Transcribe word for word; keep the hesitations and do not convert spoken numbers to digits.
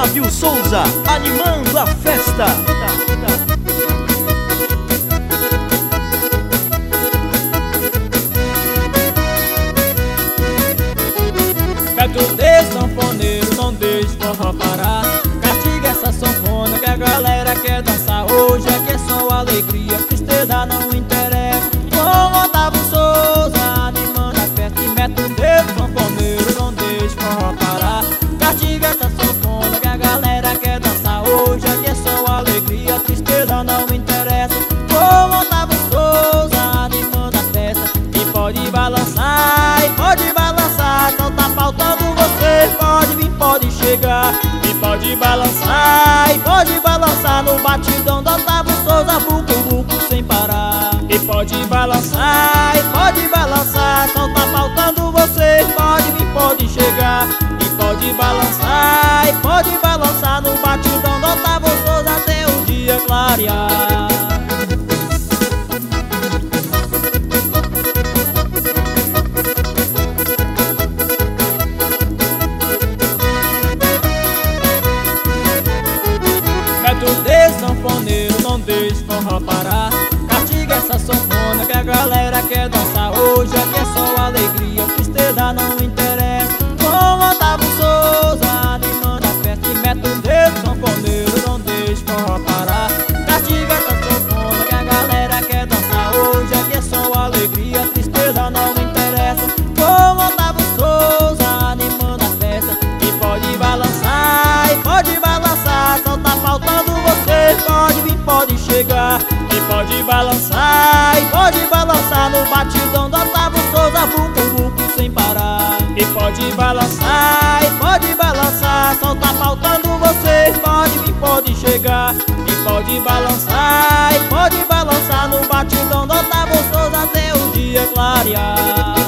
Flávio Souza, animando a festa. Pega o dedo, sanfoneiro, não deixe forró parar. Castiga essa sanfona que a galera quer dançar. Hoje aqui é só alegria, tristeza não interessa. Com Otávio Souza, animando a festa. E mete o dedo, sanfoneiro, não deixe forró parar. Castiga essa sanfona que a galera quer dançar. Hoje aqui é só alegria, tristeza não interessa. Com Otávio Souza, animando a festa. E pode balançar, e pode balançar, só tá faltando você. Pode vir, pode chegar. E pode balançar, e pode balançar no batidão do Otávio Souza, buco, buco sem parar. E pode balançar, e pode balançar, só tá faltando você. Pode vir, pode chegar. E pode balançar, e pode balançar no batidão do Otávio Souza até o dia clarear. Mete o dedo, sanfoneiro, não deixe forró parar. Castiga essa sanfona que a galera quer dançar. Hoje aqui é só alegria, tristeza não interessa. Com Otávio Souza, animando a festa. E mete o dedo, sanfoneiro, não deixe forró parar. Castiga essa sanfona que a galera quer dançar. Hoje aqui é só alegria, tristeza não interessa. Com Otávio Souza, animando a festa. E pode balançar, e pode balançar, só tá faltando você. Pode vir, pode chegar. E pode balançar, e pode balançar no batidão do Otávio Souza, buco, buco sem parar. E pode balançar, e pode balançar, só tá faltando você. Pode vir, pode chegar. E pode balançar, e pode balançar no batidão do Otávio Souza até o dia clarear.